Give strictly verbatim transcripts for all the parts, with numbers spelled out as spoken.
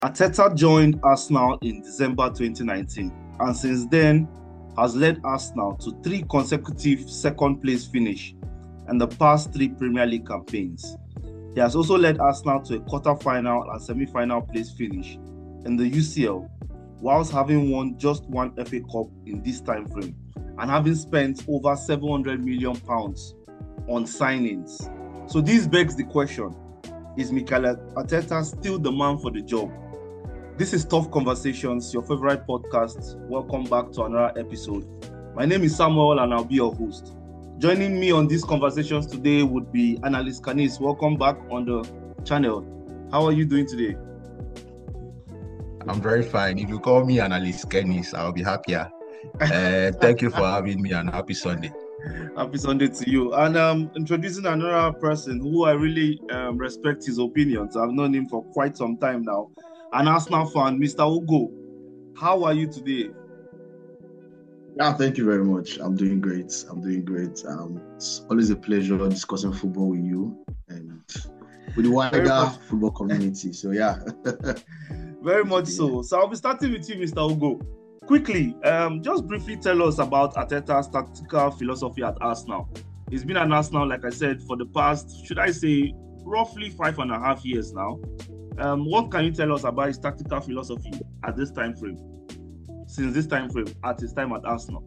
Arteta joined Arsenal in December twenty nineteen, and since then has led Arsenal to three consecutive second-place finish in the past three Premier League campaigns. He has also led Arsenal to a quarter-final and semi-final place finish in the U C L, whilst having won just one F A Cup in this time frame and having spent over seven hundred million pounds on signings. So this begs the question, is Mikel Arteta still the man for the job? This is Tough Conversations, your favorite podcast. Welcome back to another episode. My name is Samuel and I'll be your host. Joining me on these conversations today would be Analyst Canis. Welcome back on the channel. How are you doing today? I'm very fine. If you call me Analyst Canis, I'll be happier. Uh, thank you for having me, and happy Sunday. Happy Sunday to you. And um, introducing another person who I really um, respect his opinions. I've known him for quite some time now. An Arsenal fan, Mister Ugo. How are you today? Yeah, thank you very much. I'm doing great. I'm doing great. Um, it's always a pleasure discussing football with you and with the wider football community. So yeah. Very much so. So I'll be starting with you, Mister Ugo. Quickly, um, just briefly tell us about Arteta's tactical philosophy at Arsenal. He's been at Arsenal, like I said, for the past, should I say, roughly five and a half years now. Um, what can you tell us about his tactical philosophy at this time frame? Since this time frame, at his time at Arsenal?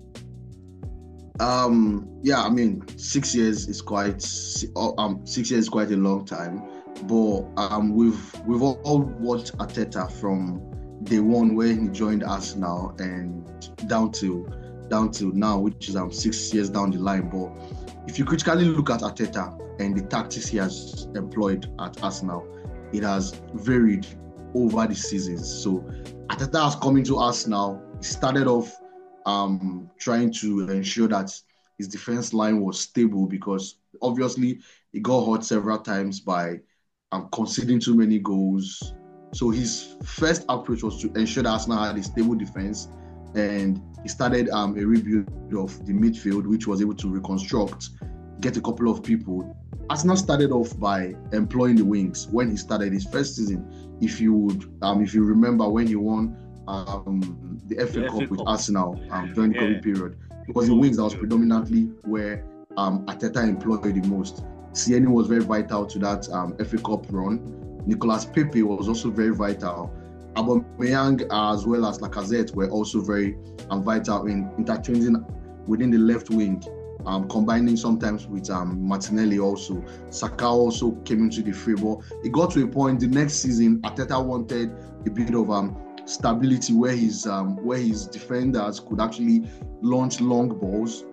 Um, yeah, I mean, six years is quite um six years is quite a long time, but um we've we've all watched Arteta from day one when he joined Arsenal and down to down to now, which is um six years down the line. But if you critically look at Arteta and the tactics he has employed at Arsenal, it has varied over the seasons. So Arteta has come into Arsenal. He started off um, trying to ensure that his defense line was stable because obviously he got hurt several times by um, conceding too many goals. So his first approach was to ensure that Arsenal had a stable defense, and he started um, a rebuild of the midfield, which was able to reconstruct, get a couple of people. Arsenal started off by employing the wings when he started his first season. If you would, um, if you remember when he won um, the F A The Cup F A with Cup. Arsenal um, during the Yeah. COVID period, it was the wings that was predominantly where um, Arteta employed the most. Sieni was very vital to that um, F A Cup run. Nicolas Pepe was also very vital. Aubameyang as well as Lacazette were also very um, vital in interchanging within the left wing. Um, combining sometimes with um, Martinelli also. Saka also came into the fray, but it got to a point the next season Arteta wanted a bit of um, stability where his um, where his defenders could actually launch long balls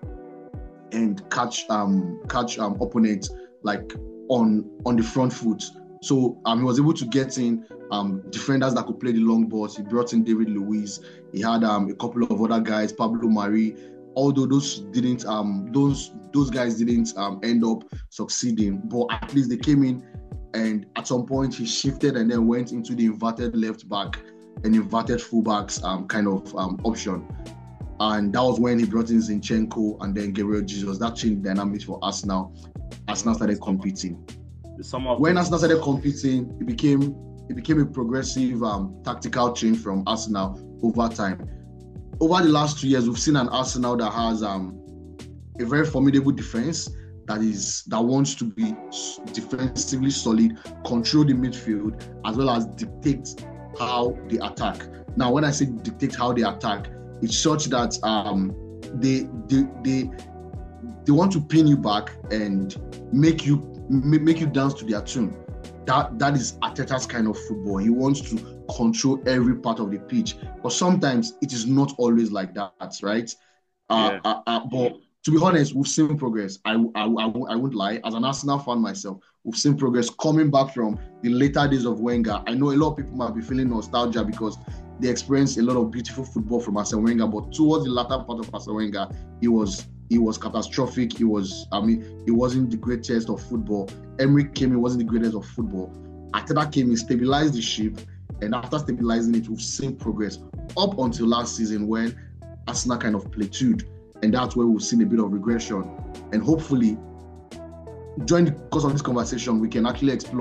and catch um, catch um, opponents like on on the front foot. So um, he was able to get in um, defenders that could play the long balls. He brought in David Luiz. He had um, a couple of other guys, Pablo Mari. Although those didn't, um, those those guys didn't um, end up succeeding, but at least they came in, and at some point he shifted and then went into the inverted left back and inverted fullbacks um, kind of um, option, and that was when he brought in Zinchenko and then Gabriel Jesus. That changed dynamics for Arsenal. Arsenal started competing. When Arsenal started competing, it became it became a progressive um, tactical change from Arsenal over time. Over the last two years, we've seen an Arsenal that has um, a very formidable defense that is that wants to be defensively solid, control the midfield, as well as dictate how they attack. Now, when I say dictate how they attack, it's such that um, they, they they they want to pin you back and make you make you dance to their tune. That that is Arteta's kind of football. He wants to control every part of the pitch, but sometimes it is not always like that, right? Uh, yeah. uh, uh, but to be honest, we've seen progress. I, I, I, I won't lie. As an Arsenal fan myself, we've seen progress coming back from the later days of Wenger. I know a lot of people might be feeling nostalgia because they experienced a lot of beautiful football from Arsene Wenger, but towards the latter part of Arsene Wenger, it was it was catastrophic. It was, I mean, it wasn't the greatest of football. Emery came, it wasn't the greatest of football. Arteta came, he stabilized the ship, and after stabilizing it, we've seen progress up until last season when Arsenal kind of plateaued, and that's where we've seen a bit of regression. And hopefully, during the course of this conversation, we can actually explore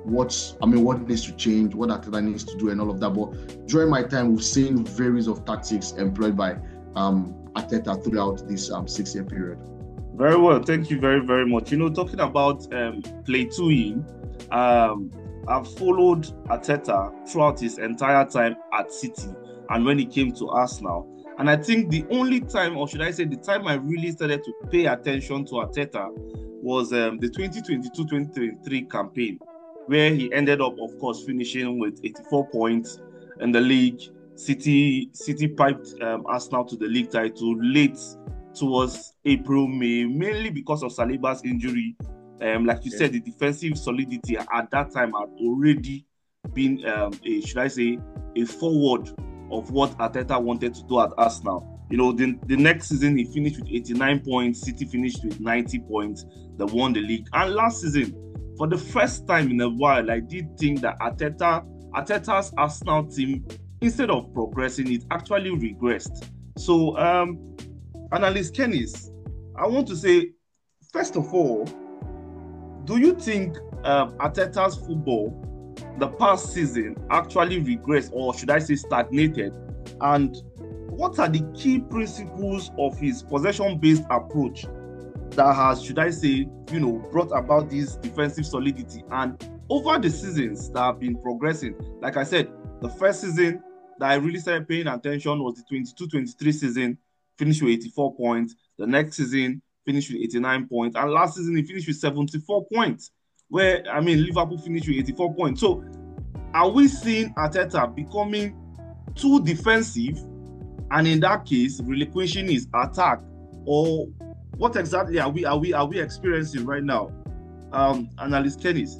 what's I mean what needs to change, what Arteta needs to do, and all of that. But during my time, we've seen various of tactics employed by um, Arteta throughout this um, six-year period. Very well, thank you very very much. You know, talking about um, play to in, um, I've followed Arteta throughout his entire time at City, and when he came to Arsenal. And I think the only time, or should I say the time I really started to pay attention to Arteta was um, the twenty twenty-two twenty twenty-three campaign, where he ended up, of course, finishing with eighty-four points in the league. City City piped um, Arsenal to the league title late towards April, May, mainly because of Saliba's injury. Um, like you yeah. said, the defensive solidity at that time had already been, um, a, should I say, a forward of what Arteta wanted to do at Arsenal. You know, the, the next season he finished with eighty-nine points, City finished with ninety points, they won the league. And last season, for the first time in a while, I did think that Arteta, Arteta's Arsenal team, instead of progressing, it actually regressed. So, um, Analyst Kenneth, I want to say, first of all, do you think um, Arteta's football the past season actually regressed, or should I say stagnated? And what are the key principles of his possession-based approach that has, should I say, you know, brought about this defensive solidity? And over the seasons that have been progressing, like I said, the first season that I really started paying attention was the twenty-two twenty-three season, finished with eighty-four points. The next season, finished with eighty-nine points. And last season, he finished with seventy-four points, where, I mean, Liverpool finished with eighty-four points. So, are we seeing Arteta becoming too defensive, and in that case, relinquishing his attack? Or what exactly are we are we are we experiencing right now? Um, Analyst Kenneth.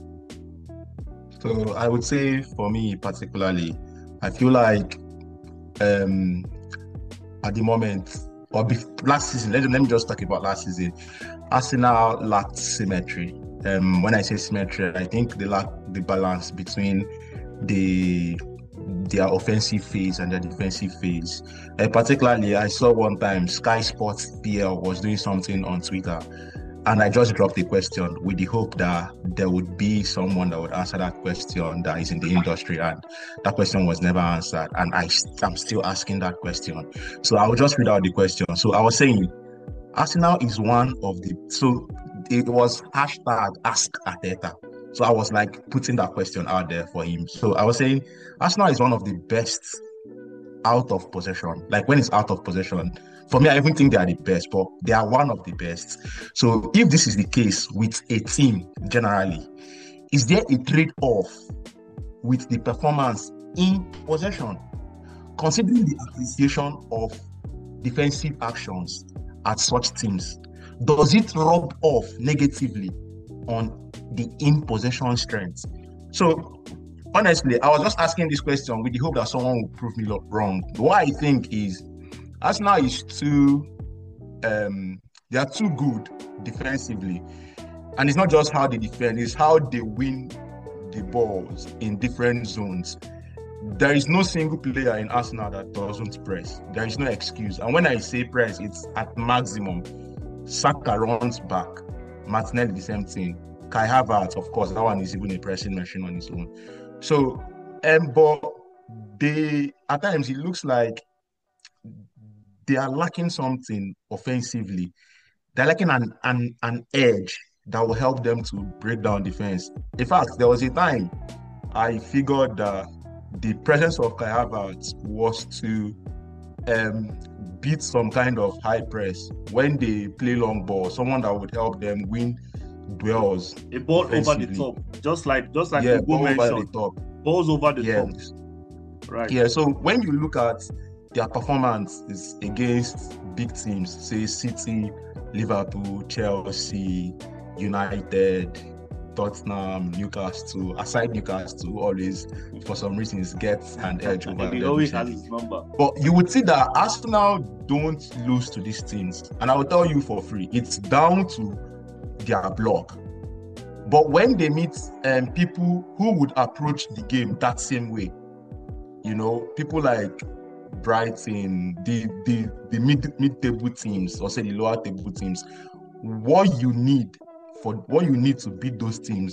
So I would say, for me particularly, I feel like um, at the moment, or be, last season, let, let me just talk about last season. Arsenal lacked symmetry. Um, when I say symmetry, I think they lack the balance between the their offensive phase and their defensive phase. Uh, particularly, I saw one time Sky Sports P L was doing something on Twitter, and I just dropped a question with the hope that there would be someone that would answer that question that is in the industry, and that question was never answered. And I, I'm still asking that question. So I will just read out the question. So I was saying, Arsenal is one of the, so it was hashtag Ask Arteta. So I was like putting that question out there for him. So I was saying, Arsenal is one of the best out of possession. Like when it's out of possession, for me, I even think they are the best, but they are one of the best. So if this is the case with a team generally, is there a trade-off with the performance in possession? Considering the appreciation of defensive actions at such teams, does it rub off negatively on the in-possession strength? So honestly, I was just asking this question with the hope that someone will prove me wrong. What I think is Arsenal is too, um, they are too good defensively. And it's not just how they defend, it's how they win the balls in different zones. There is no single player in Arsenal that doesn't press. There is no excuse. And when I say press, it's at maximum. Saka runs back. Martinelli, the same thing. Kai Havertz, of course, that one is even a pressing machine on his own. So, um, but they, at times, it looks like they are lacking something offensively. They're lacking an, an, an edge that will help them to break down defense. In fact, there was a time I figured that the presence of Kai Havertz was to um, beat some kind of high press when they play long ball, someone that would help them win duels. A ball over the top, just like just like yeah, the ball mentioned. over the top. Balls over the yeah. top. Right. Yeah, so when you look at their performance is against big teams, say City, Liverpool, Chelsea, United, Tottenham, Newcastle, aside Newcastle, who always, for some reasons, gets an edge over them. He always has his number. But you would see that Arsenal don't lose to these teams. And I will tell you for free, it's down to their block. But when they meet um, people who would approach the game that same way, you know, people like Brighton, the the the mid mid table teams, or say the lower table teams, what you need for what you need to beat those teams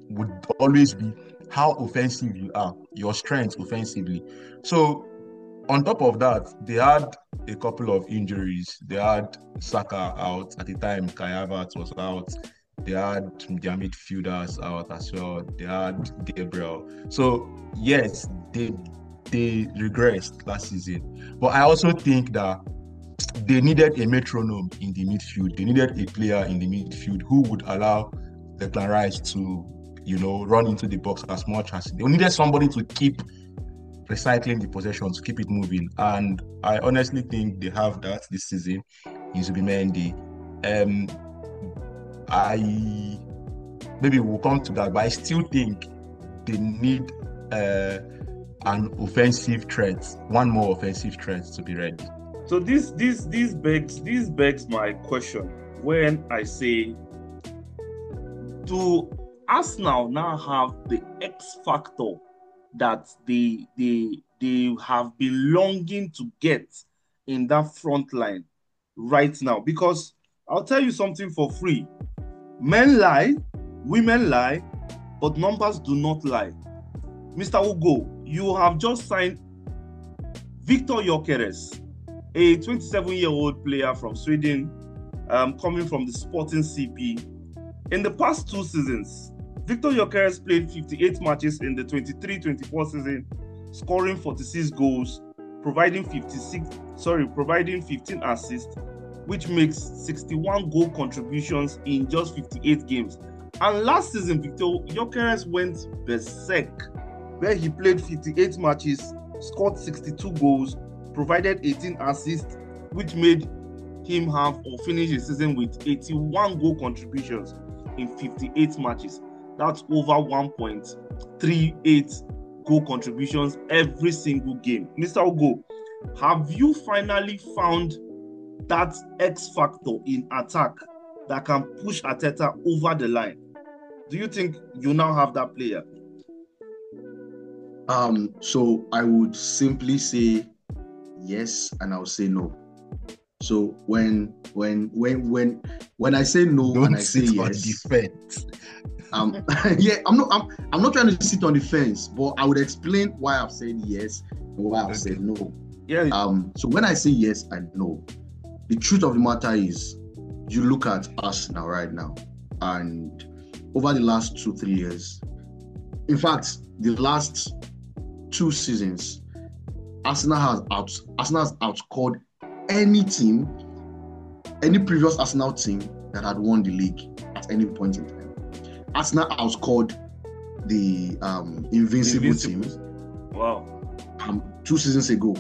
would always be how offensive you are, your strength offensively. So on top of that, they had a couple of injuries. They had Saka out at the time. Kai Havertz was out. They had their midfielders out as well. They had Gabriel. So yes, they they regressed last season. But I also think that they needed a metronome in the midfield. They needed a player in the midfield who would allow Declan Rice to, you know, run into the box as much as they needed somebody to keep recycling the possession, to keep it moving. And I honestly think they have that this season in Zubimendi. Um, I maybe we'll come to that, but I still think they need uh, an offensive threat, one more offensive threat to be ready. So this this this begs this begs my question when I say, do Arsenal now have the X factor that they they they have been longing to get in that front line right now? Because I'll tell you something for free. Men lie, women lie, but numbers do not lie. Mister Ugo, you have just signed Victor Gyökeres, a twenty-seven-year-old player from Sweden, um, coming from the Sporting C P. In the past two seasons, Victor Gyökeres played fifty-eight matches in the twenty-three twenty-four season, scoring forty-six goals, providing fifty-six, sorry, providing fifteen assists, which makes sixty-one goal contributions in just fifty-eight games. And last season, Victor Gyökeres went berserk, where he played fifty-eight matches, scored sixty-two goals, provided eighteen assists, which made him have or finish the season with eighty-one goal contributions in fifty-eight matches. That's over one point three eight goal contributions every single game. Mister Ugo, have you finally found that X factor in attack that can push Arteta over the line? Do you think you now have that player? Um, so I would simply say yes, and I'll say no. So when when when when when I say no Don't and I say sit on yes, the fence. um, yeah, I'm not I'm I'm not trying to sit on the fence, but I would explain why I've said yes and why I've Okay. said no. Yeah. Um, so when I say yes and no, the truth of the matter is, you look at Arsenal right now, and over the last two three years, in fact, the last two seasons, Arsenal has out Arsenal has outscored any team, any previous Arsenal team that had won the league at any point in time. Arsenal outscored the um, Invincible, Invincible. teams Wow. um, two seasons ago.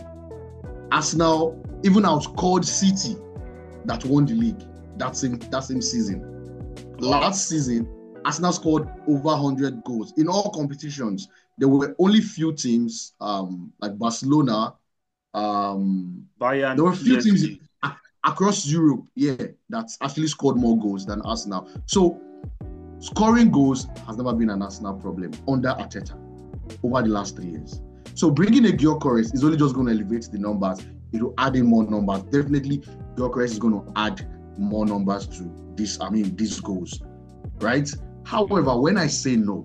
Arsenal even outscored City that won the league that same that same season. Last season, Arsenal scored over one hundred goals in all competitions. There were only few teams um, like Barcelona. Um, Bayern, there were few P S teams G. a- across Europe, yeah, that actually scored more goals than Arsenal. So scoring goals has never been an Arsenal problem under Arteta over the last three years. So bringing a Gyökeres is only just going to elevate the numbers. It will add in more numbers. Definitely, Gyökeres is going to add more numbers to this. I mean, these goals, right? However, when I say no,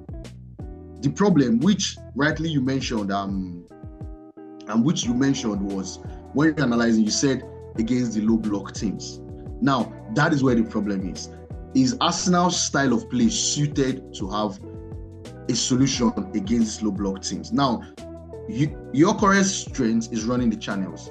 the problem, which rightly you mentioned, um, and which you mentioned was when you're analyzing, you said against the low block teams. Now, that is where the problem is. Is Arsenal's style of play suited to have a solution against low block teams? Now, you, your correct strength is running the channels,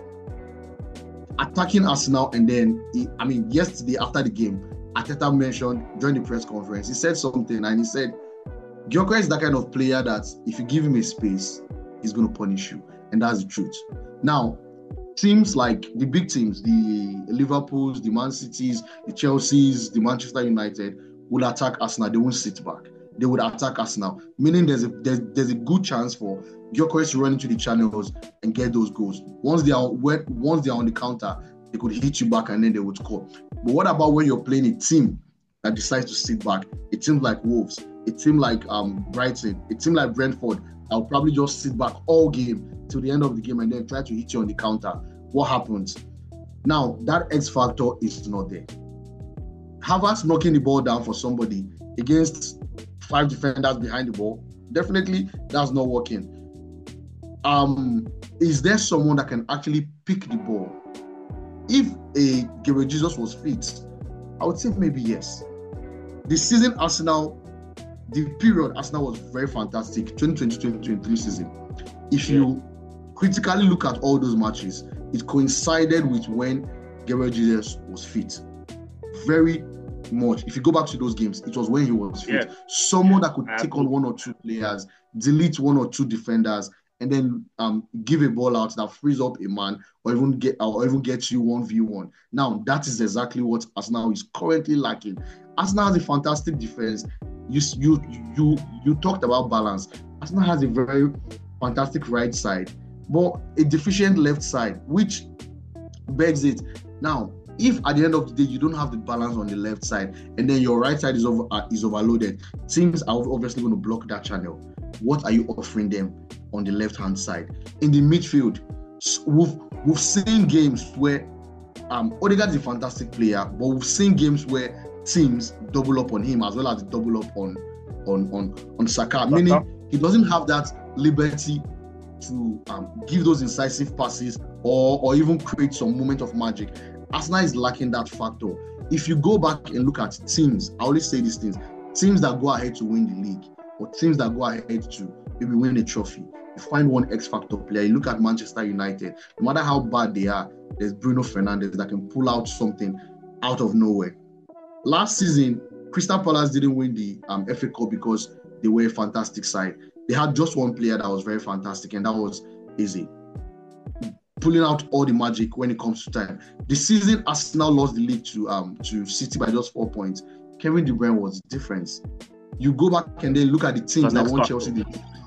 attacking Arsenal, and then, he, I mean, yesterday after the game, Arteta mentioned during the press conference, he said something, and he said, Gyökeres is that kind of player that if you give him a space, he's going to punish you, and that's the truth. Now, teams like the big teams, the Liverpools, the Man Cities, the Chelseas, the Manchester United, will attack Arsenal. They won't sit back. They would attack Arsenal, meaning there's a there's, there's a good chance for Gyökeres to run into the channels and get those goals. Once they are once they are on the counter, they could hit you back and then they would score. But what about when you're playing a team that decides to sit back? A team like Wolves, a team like um, Brighton, a team like Brentford, I'll probably just sit back all game till the end of the game and then try to hit you on the counter. What happens? Now, that X factor is not there. Havertz knocking the ball down for somebody against five defenders behind the ball. Definitely, that's not working. Um, is there someone that can actually pick the ball? If a Gabriel Jesus was fit, I would say maybe yes. The season Arsenal, the period Arsenal was very fantastic, twenty twenty to twenty twenty-three season. If yeah. you critically look at all those matches, it coincided with when Gabriel Jesus was fit. Very much. If you go back to those games, it was when he was fit. Yeah. Someone that could take on one or two players, delete one or two defenders, and then um, give a ball out that frees up a man, or even get or even get you one v one. Now that is exactly what Arsenal is currently lacking. Arsenal has a fantastic defense. You you you you talked about balance. Arsenal has a very fantastic right side, but a deficient left side, which begs it. Now, if at the end of the day you don't have the balance on the left side, and then your right side is over uh, is overloaded, teams are obviously going to block that channel. What are you offering them on the left-hand side? In the midfield, we've we've seen games where um Odegaard is a fantastic player, but we've seen games where teams double up on him as well as double up on on on on Saka, Saka. Meaning he doesn't have that liberty to um, give those incisive passes or or even create some moment of magic. Arsenal is lacking that factor. If you go back and look at teams, I always say these things: teams that go ahead to win the league, or teams that go ahead to maybe win a trophy, you find one X factor player. You look at Manchester United, no matter how bad they are, there's Bruno Fernandes that can pull out something out of nowhere. Last season, Crystal Palace didn't win the um, F A Cup because they were a fantastic side. They had just one player that was very fantastic, and that was Eze, pulling out all the magic when it comes to time. The season Arsenal lost the league to um to City by just four points, Kevin De Bruyne was the difference. You go back and then look at the teams that won Chelsea. The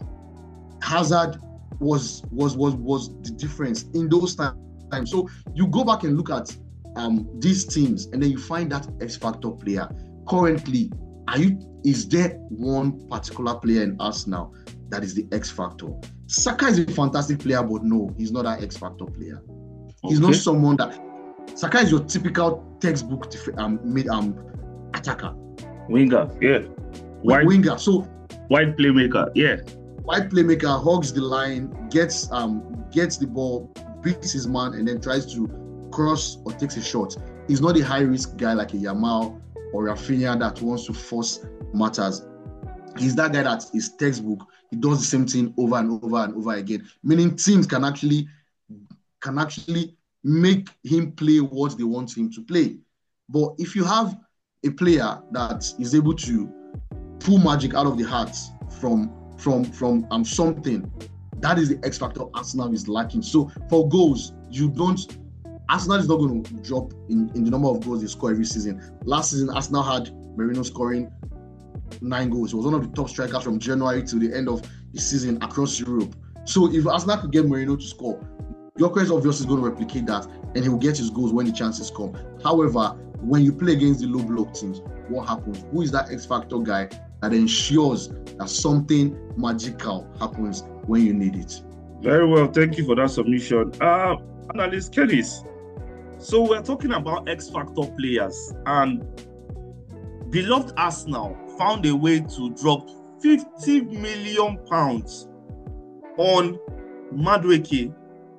Hazard was was was was the difference in those times. So you go back and look at um these teams, and then you find that X factor player. Currently, are you? Is there one particular player in Arsenal that is the X factor? Saka is a fantastic player, but no, he's not that X factor player. He's okay. Not someone that Saka is your typical textbook um mid um attacker, winger, yeah, wide winger. So wide playmaker, yeah, wide playmaker, hogs the line, gets um gets the ball, beats his man, and then tries to cross or takes a shot. He's not a high risk guy like a Yamal or Rafinha that wants to force matters. He's that guy that is textbook. He does the same thing over and over and over again. Meaning teams can actually can actually make him play what they want him to play. But if you have a player that is able to pull magic out of the hearts from from from um something, that is the X factor Arsenal is lacking. So for goals, you don't. Arsenal is not going to drop in, in the number of goals they score every season. Last season, Arsenal had Merino scoring nine goals. He was one of the top strikers from January to the end of the season across Europe. So if Arsenal could get Merino to score, Gyökeres obviously is going to replicate that, and he will get his goals when the chances come. However, when you play against the low block teams, what happens? Who is that X factor guy that ensures that something magical happens when you need it? Very well, thank you for that submission. Uh, Analyst Kellis. So we're talking about X factor players, and beloved Arsenal found a way to drop fifty million pounds on Madueke.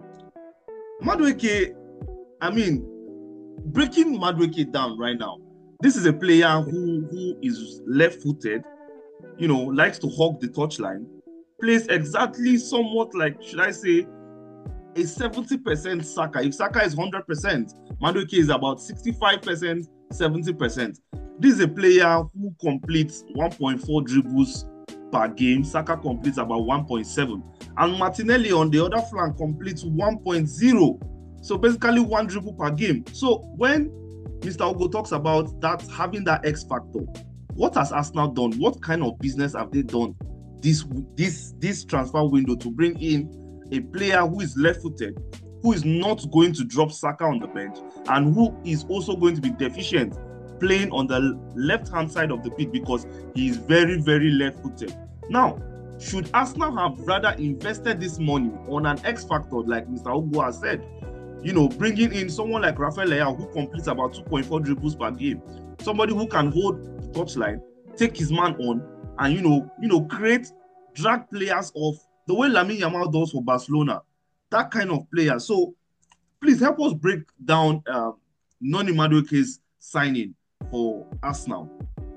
Madueke, I mean, breaking Madueke down right now. This is a player who, who is left-footed, you know, likes to hog the touchline, plays exactly somewhat like, should I say, a seventy percent Saka. If Saka is one hundred percent, Madueke is about sixty-five percent, seventy percent. This is a player who completes one point four dribbles per game. Saka completes about one point seven. And Martinelli on the other flank completes one point zero. So basically one dribble per game. So when Mister Ogo talks about that, having that X factor, what has Arsenal done? What kind of business have they done this, this, this transfer window to bring in a player who is left-footed, who is not going to drop Saka on the bench, and who is also going to be deficient playing on the left-hand side of the pitch because he is very, very left-footed. Now, should Arsenal have rather invested this money on an X factor like Mister Ogo has said, you know, bringing in someone like Rafael Leao who completes about two point four dribbles per game, somebody who can hold the touchline, take his man on, and you know, you know, create drag players off the way Lamine Yamal does for Barcelona. That kind of player. So please help us break down um, Noni Madueke's signing for Arsenal.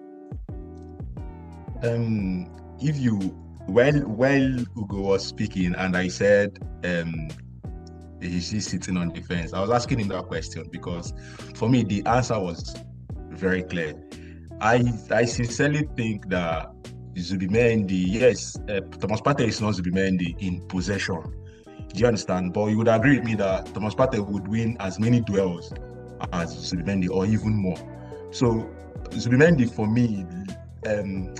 Um, if you while while Ugo was speaking and I said um he's just sitting on the fence, I was asking him that question because for me the answer was very clear. I I sincerely think that Zubimendi, yes, uh, Thomas Partey is not Zubimendi in possession. Do you understand? But you would agree with me that Thomas Partey would win as many duels as Zubimendi or even more. So Zubimendi for me, um,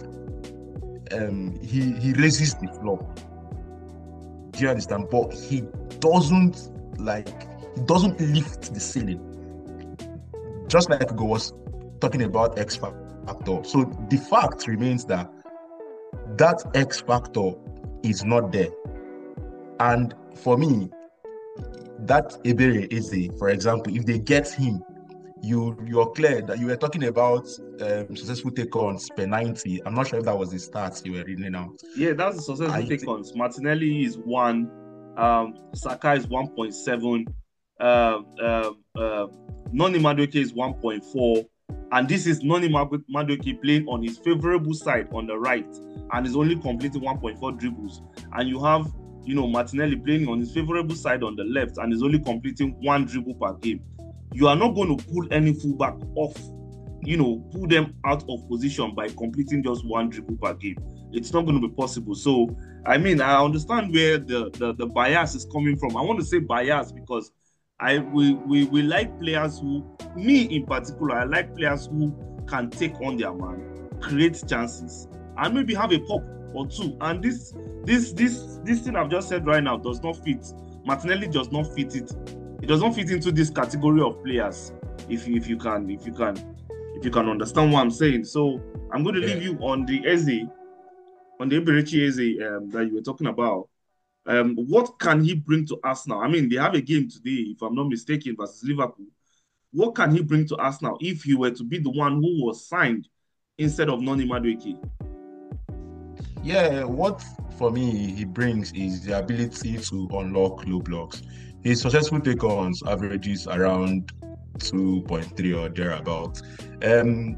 um, he he raises the floor. Do you understand? But he doesn't like he doesn't lift the ceiling. Just like Ugo was talking about X factor. So the fact remains that that X factor is not there. And for me, that Ebere Eze, for example, if they get him, you you're clear that you were talking about um, successful take-ons per ninety. I'm not sure if that was the stats you were reading out. Yeah, that's the successful take-ons. Martinelli is one, um, Saka is one point seven, uh, uh, uh, Noni Madueke is one point four, and this is Noni Madueke playing on his favorable side on the right, and is only completing one point four dribbles. And you have, you know, Martinelli playing on his favorable side on the left, and is only completing one dribble per game. You are not going to pull any fullback off, you know, pull them out of position by completing just one dribble per game. It's not going to be possible. So, I mean, I understand where the, the, the bias is coming from. I want to say bias because I we, we we like players who, me in particular, I like players who can take on their man, create chances, and maybe have a pop or two. And this this this this thing I've just said right now does not fit. Martinelli does not fit it. It does not fit into this category of players. If you if you can if you can if you can understand what I'm saying. So I'm going to leave yeah. you on the Eze, on the Eberechi Eze um, that you were talking about. Um, what can he bring to Arsenal? I mean, they have a game today, if I'm not mistaken, versus Liverpool. What can he bring to Arsenal if he were to be the one who was signed instead of Noni Madueke? Yeah, what for me he brings is the ability to unlock low blocks. His successful take-ons averages around two point three or thereabouts. Um,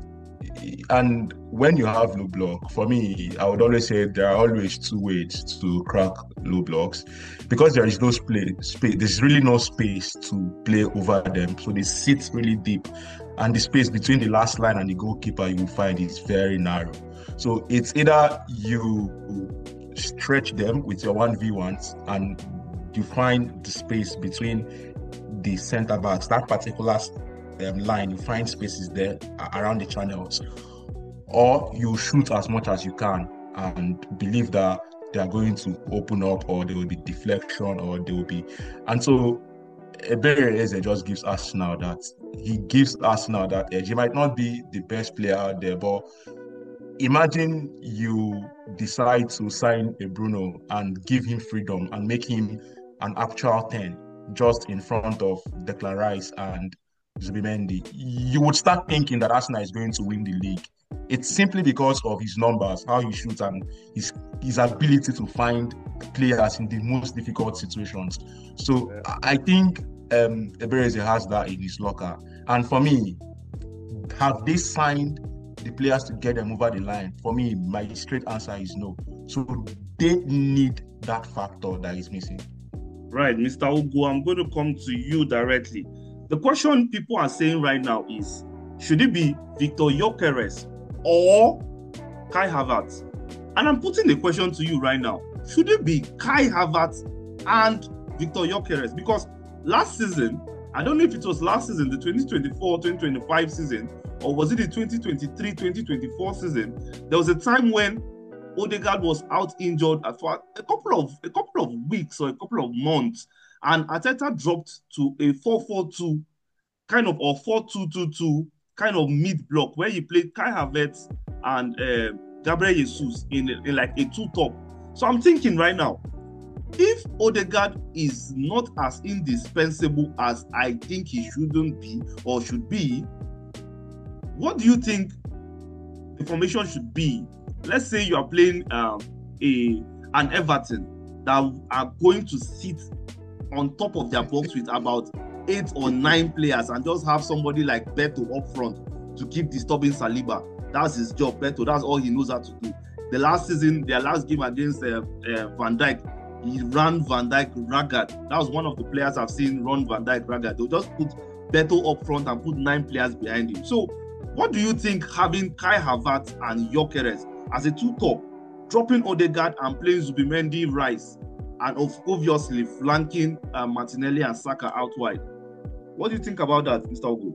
and when you have low block, for me, I would always say there are always two ways to crack low blocks because there is no space. There's really no space to play over them, so they sit really deep, and the space between the last line and the goalkeeper you will find is very narrow. So it's either you stretch them with your one v ones and you find the space between the centre backs, that particular um, line, you find spaces there around the channels, or you shoot as much as you can and believe that they are going to open up, or there will be deflection, or there will be. And so Ebere Eze just gives Arsenal that. He gives Arsenal that edge. He might not be the best player out there, but imagine you decide to sign a Bruno and give him freedom and make him an actual ten just in front of Declan Rice and Zubimendi. You would start thinking that Arsenal is going to win the league. It's simply because of his numbers, how he shoots, and his his ability to find players in the most difficult situations. So yeah. I think um, Ebere Eze has that in his locker. And for me, have they signed the players to get them over the line? For me, my straight answer is no. So they need that factor that is missing. Right, Mister Ugo, I'm going to come to you directly. The question people are saying right now is, should it be Victor Gyökeres or Kai Havertz? And I'm putting the question to you right now. Should it be Kai Havertz and Victor Gyökeres? Because last season, I don't know if it was last season, the twenty twenty-four twenty twenty-five season, or was it the twenty twenty-three twenty twenty-four season, there was a time when Odegaard was out injured for a couple of a couple of weeks or a couple of months, and Arteta dropped to a four four two kind of, or four two two two kind of mid block where he played Kai Havertz and uh, Gabriel Jesus in, in like a two top. So I'm thinking right now, if Odegaard is not as indispensable as I think he shouldn't be or should be, what do you think the formation should be let's say you are playing um, a an Everton that are going to sit on top of their box with about eight or nine players and just have somebody like Beto up front to keep disturbing Saliba. That's his job, Beto. That's all he knows how to do. The last season, their last game against uh, uh, Van Dijk, he ran Van Dijk ragged. That was one of the players I've seen run Van Dijk ragged. They'll just put Beto up front and put nine players behind him. So, what do you think having Kai Havertz and Gyökeres as a two-top, dropping Odegaard and playing Zubimendi, Rice, and of obviously flanking uh, Martinelli and Saka out wide? What do you think about that, Mister Ogo?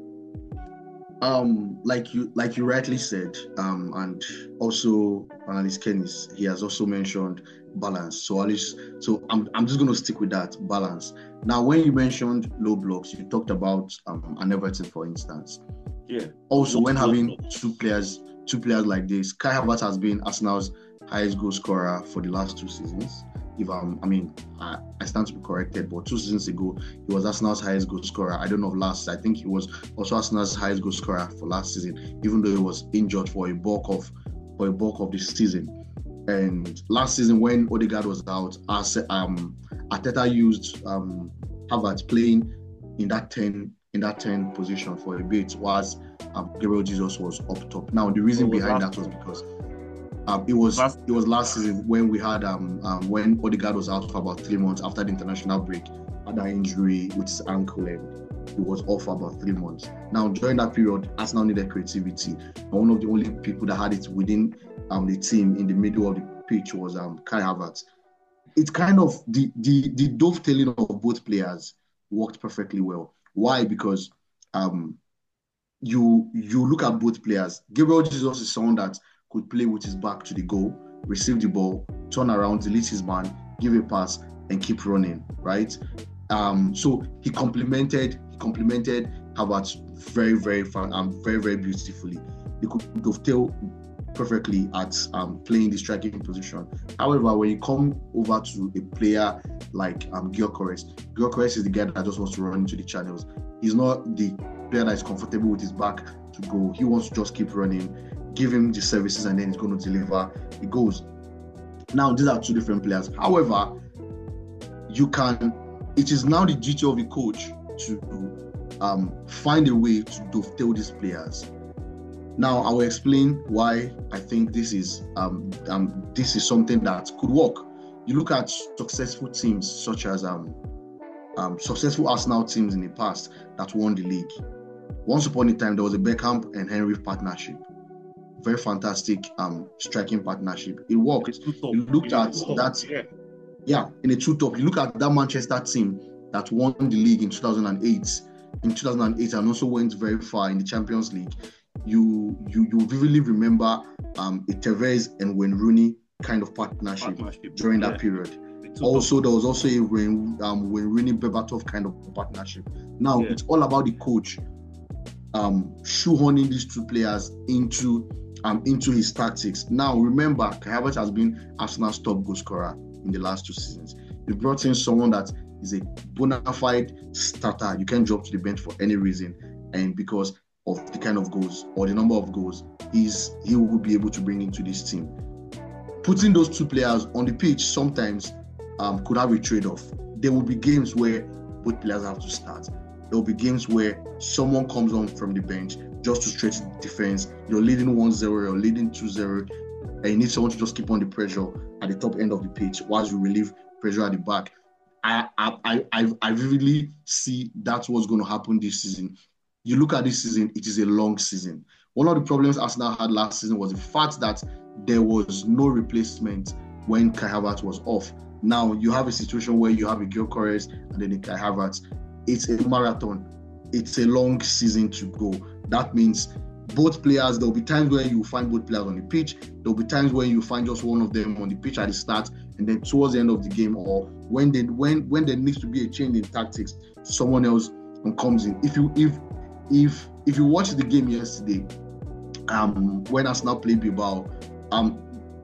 Um, like you, like you rightly said, um, and also analyst Kennis, he has also mentioned balance. So at least, so I'm, I'm just going to stick with that balance. Now, when you mentioned low blocks, you talked about um, an Everton, for instance. Yeah. Also, when having two players, two players like this, Kai Havertz has been Arsenal's highest goal scorer for the last two seasons. If I'm, I mean, I, I stand to be corrected, but two seasons ago, he was Arsenal's highest goal scorer. I don't know of last. I think he was also Arsenal's highest goal scorer for last season, even though he was injured for a bulk of for a bulk of this season. And last season, when Odegaard was out, um, Arteta used um, Havertz playing in that ten in that ten position for a bit, whilst um, Gabriel Jesus was up top. Now, the reason behind that was because Um, it was last, it was last season when we had um, um when Odegaard was out for about three months after the international break, had an injury with his ankle and he was off for about three months. Now during that period, Arsenal needed creativity, and one of the only people that had it within um the team in the middle of the pitch was um Kai Havertz. It's kind of the the the dovetailing of both players worked perfectly well. Why? Because um you you look at both players. Gabriel Jesus is someone that could play with his back to the goal, receive the ball, turn around, delete his man, give a pass, and keep running, right? Um, so he complemented he complemented Havertz very, very fun, um, very, very beautifully. He could dovetail perfectly at um, playing the striking position. However, when you come over to a player like um, Gyökeres, Gyökeres is the guy that just wants to run into the channels. He's not the player that is comfortable with his back to go. He wants to just keep running, give him the services, and then he's going to deliver the goals. Now, these are two different players. However, you can, it is now the duty of the coach to um, find a way to dovetail these players. Now, I will explain why I think this is um, um, this is something that could work. You look at successful teams such as um, um, successful Arsenal teams in the past that won the league. Once upon a time, there was a Beckham and Henry partnership. Very fantastic um, striking partnership. It worked. You looked at that, yeah. yeah, in a two-top. You look at that Manchester team that won the league in two thousand eight, in two thousand eight, and also went very far in the Champions League. You you you vividly remember um, a Tevez and Wayne Rooney kind of partnership, partnership. during yeah. that period. Also, there was also a Wayne, um, Wayne Rooney Berbatov kind of partnership. Now yeah. it's all about the coach um, shoehorning these two players into um into his tactics. Now remember, Kai Havertz has been Arsenal's top goal scorer in the last two seasons. He brought in someone that is a bona fide starter. You can't drop to the bench for any reason, and because of the kind of goals or the number of goals he's he will be able to bring into this team. Putting those two players on the pitch sometimes um, could have a trade-off. There will be games where both players have to start. There will be games where someone comes on from the bench just to stretch the defense. You're leading one zero, you're leading two zero, and you need someone to just keep on the pressure at the top end of the pitch whilst you relieve pressure at the back. I I I, I vividly see that's what's going to happen this season. You look at this season, it is a long season. One of the problems Arsenal had last season was the fact that there was no replacement when Kai Havertz was off. Now you have a situation where you have a Gyökeres and then a Kai Havertz. It's a marathon. It's a long season to go. That means both players, there will be times where you find both players on the pitch. There will be times where you find just one of them on the pitch at the start, and then towards the end of the game, or when they, when when there needs to be a change in tactics, someone else comes in. If you if If if you watched the game yesterday, um, when Arsenal played Bilbao, um,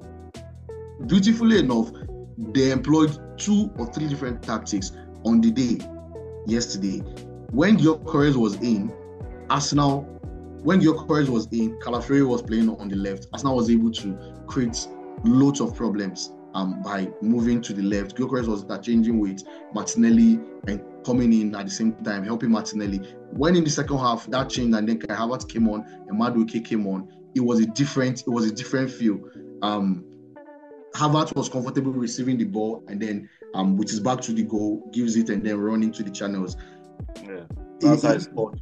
beautifully enough, they employed two or three different tactics on the day yesterday. When Gyökeres was in, Arsenal, when Gyökeres was in, Calafiori was playing on the left. Arsenal was able to create loads of problems um, by moving to the left. Gyökeres was interchanging with Martinelli and coming in at the same time, helping Martinelli. When in the second half, that changed and then Kai Havertz came on and Madueke came on, it was a different, it was a different feel. Um, Havertz was comfortable receiving the ball and then um, with his back to the goal, gives it and then running to the channels. Yeah, that's it, how he scored.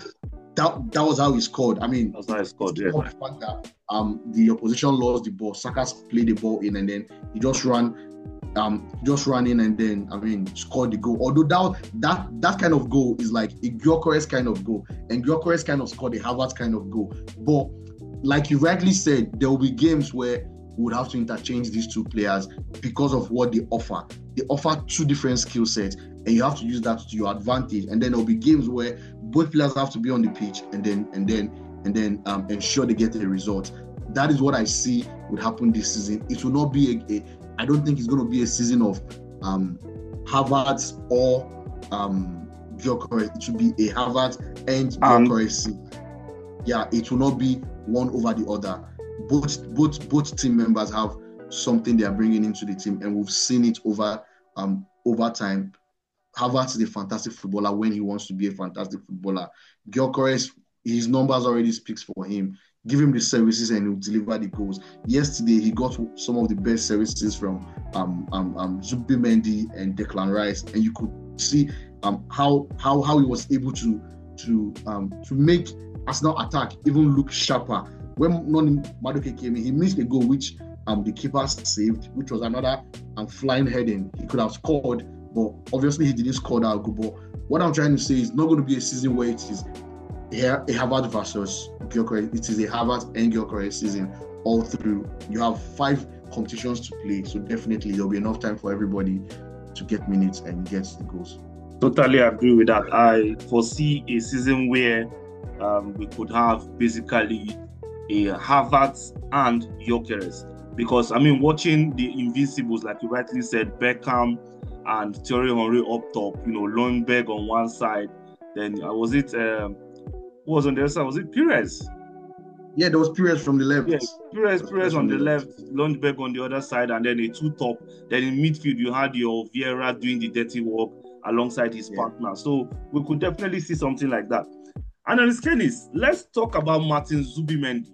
That, that was how he scored. I mean, that's how he scored. Yeah. The fact that um, the opposition lost the ball, Saka played the ball in and then he just ran Um, just ran in and then, I mean, scored the goal. Although that that that kind of goal is like a Gyökeres kind of goal, and Gyökeres kind of scored a Havertz kind of goal. But like you rightly said, there will be games where we would have to interchange these two players because of what they offer. They offer two different skill sets, and you have to use that to your advantage. And then there will be games where both players have to be on the pitch and then and then and then um, ensure they get a result. That is what I see would happen this season. It will not be a, a I don't think it's going to be a season of um, Havertz or um, Gyökeres. It should be a Havertz and Gyökeres. Um, yeah, it will not be one over the other. Both both both team members have something they are bringing into the team, and we've seen it over um, over time. Havertz is a fantastic footballer when he wants to be a fantastic footballer. Gyökeres, his numbers already speaks for him. Give him the services and he'll deliver the goals. Yesterday, he got some of the best services from um, um, um, Zubimendi and Declan Rice, and you could see um, how how how he was able to to um, to make Arsenal attack even look sharper. When Noni Madueke came in, he missed a goal which um, the keeper saved, which was another um, flying heading. He could have scored, but obviously he didn't score that goal. But what I'm trying to say is, not going to be a season where it is here a Havertz versus Gyökeres. It is a Havertz and Gyökeres season all through. You have five competitions to play, so definitely there'll be enough time for everybody to get minutes and get the goals. Totally agree with that. I foresee a season where um, we could have basically a Havertz and Gyökeres, because I mean, watching the Invincibles, like you rightly said, Beckham and Thierry Henry up top, you know, Lundberg on one side, then uh, was it um, who was on the other side? Was it Pires? Yeah, there was Pires from the left. Yes, Pires, Pires on the left, Lundberg on the other side, and then a two top. Then in midfield, you had your Vieira doing the dirty work alongside his yeah. partner. So we could definitely see something like that. And on this case, let's talk about Martin Zubimendi,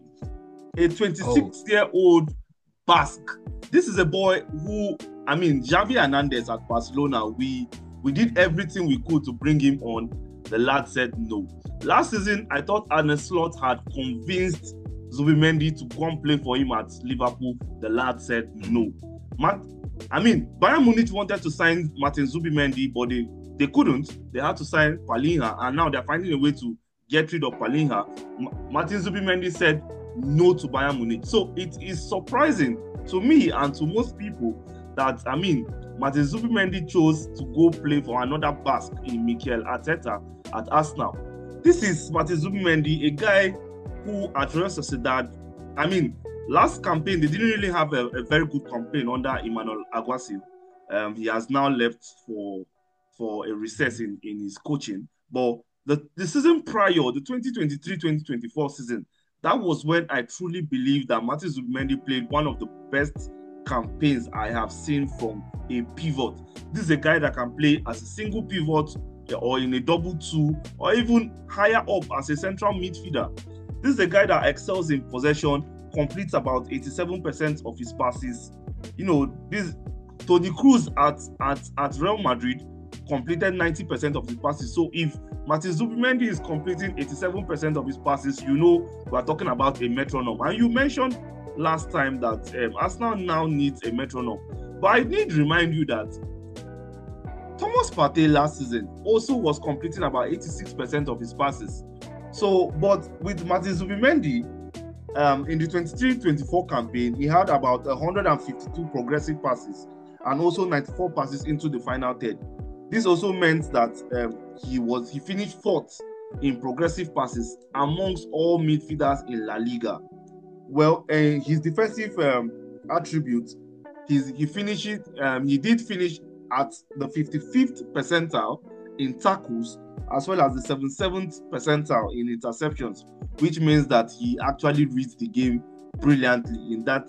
a twenty-six-year-old Basque. This is a boy who, I mean, Xavi Hernandez at Barcelona, we we did everything we could to bring him on. The lad said no. Last season, I thought Arne Slot had convinced Zubimendi to come play for him at Liverpool. The lad said no. Matt, I mean, Bayern Munich wanted to sign Martin Zubimendi, but they, they couldn't. They had to sign Palhinha, and now they're finding a way to get rid of Palhinha. M- Martin Zubimendi said no to Bayern Munich. So it is surprising to me and to most people that, I mean, Martin Zubimendi chose to go play for another Basque in Mikel Arteta at Arsenal. This is Martin Zubimendi, a guy who at Real Sociedad, I mean, last campaign, they didn't really have a, a very good campaign under Emmanuel Alguacil. Um, he has now left for, for a recess in, in his coaching. But the, the season prior, the twenty twenty-three twenty twenty-four season, that was when I truly believed that Martin Zubimendi played one of the best campaigns I have seen from a pivot. This is a guy that can play as a single pivot or in a double two or even higher up as a central midfielder. This is a guy that excels in possession, completes about eighty-seven percent of his passes. You know, this Toni Kroos at, at, at Real Madrid completed ninety percent of his passes. So if Martin Zubimendi is completing eighty-seven percent of his passes, you know we're talking about a metronome. And you mentioned last time that um, Arsenal now needs a metronome. But I need to remind you that Thomas Partey last season also was completing about eighty-six percent of his passes. So, but with Martin Zubimendi, um, in the twenty-three twenty-four campaign, he had about one hundred fifty-two progressive passes and also ninety-four passes into the final third. This also meant that um, he was he finished fourth in progressive passes amongst all midfielders in La Liga. Well, uh, his defensive um, attributes, his, he finished um, he did finish at the fifty-fifth percentile in tackles, as well as the seventy-seventh percentile in interceptions, which means that he actually reads the game brilliantly in that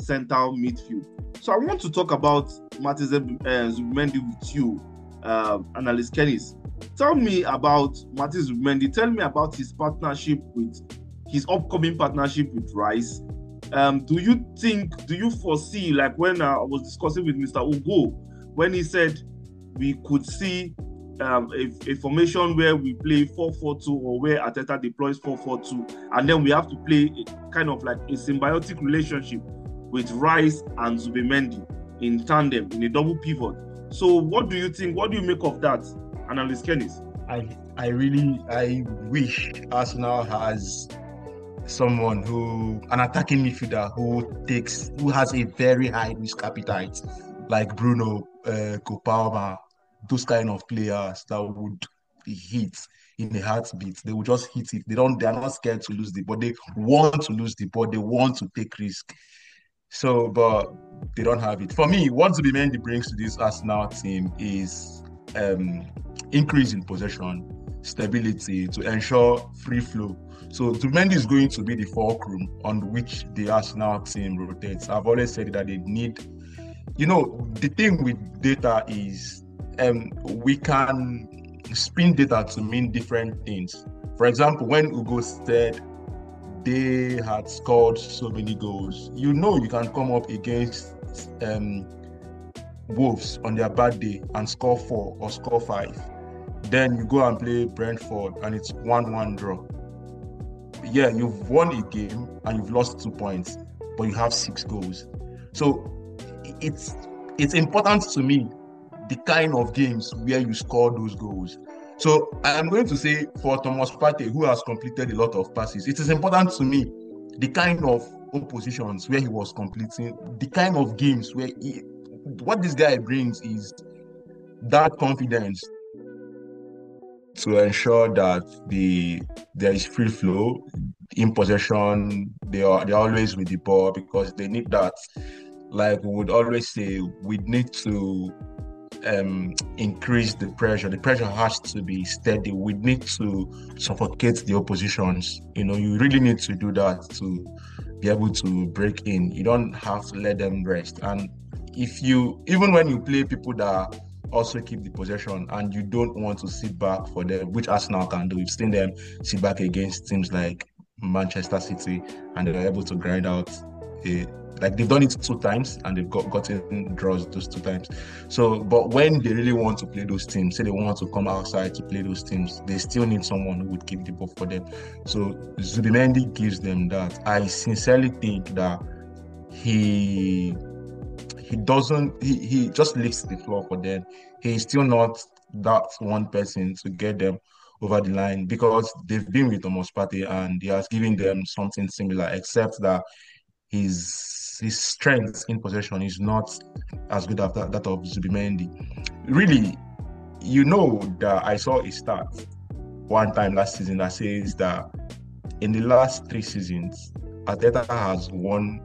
central midfield. So I want to talk about Martins uh, Zubimendi with you, uh, Analyst Kenneth. Tell me about Martins Zubimendi. Tell me about his partnership with his upcoming partnership with Rice. Um, do you think, do you foresee, like when uh, I was discussing with Mister Ugo, when he said we could see um, a, a formation where we play four four two or where Arteta deploys four four two, and then we have to play a, kind of like a symbiotic relationship with Rice and Zubimendi in tandem, in a double pivot. So what do you think? What do you make of that, Analyst Kenneth? I I really I wish Arsenal has someone who, an attacking midfielder who takes, who has a very high risk appetite, like Bruno, uh, Kopama, those kind of players that would hit in a heartbeat. They will just hit it. They don't. They are not scared to lose the ball. They want to lose the ball. They want to take risk. So, but they don't have it. For me, what Zubimendi brings to this Arsenal team is um, increase in possession, stability to ensure free flow. So Zubimendi is going to be the fulcrum on which the Arsenal team rotates. I've always said that they need, you know, the thing with data is um, we can spin data to mean different things. For example, when Ugo said they had scored so many goals, you know you can come up against um, Wolves on their bad day and score four or score five. Then you go and play Brentford and it's one one draw. Yeah, you've won a game and you've lost two points, but you have six goals. So it's it's important to me, the kind of games where you score those goals. So I'm going to say for Thomas Partey, who has completed a lot of passes, it is important to me the kind of oppositions where he was completing, the kind of games where he, what this guy brings is that confidence to ensure that the there is free flow in possession. They are they're always with the ball because they need that. Like we would always say, we need to um, increase the pressure. The pressure has to be steady. We need to suffocate the oppositions. You know, you really need to do that to be able to break in. You don't have to let them rest. And if you, even when you play people that also keep the possession and you don't want to sit back for them, which Arsenal can do. We've seen them sit back against teams like Manchester City and they're able to grind out a, like they've done it two times and they've got gotten draws those two times. So, but when they really want to play those teams, say they want to come outside to play those teams, they still need someone who would keep the ball for them. So Zubimendi gives them that. I sincerely think that he He doesn't, he, he just lifts the floor for them. He's still not that one person to get them over the line because they've been with Thomas Partey and he has given them something similar, except that his his strength in possession is not as good as that, that of Zubimendi. Really, you know that I saw a stat one time last season that says that in the last three seasons, Arteta has won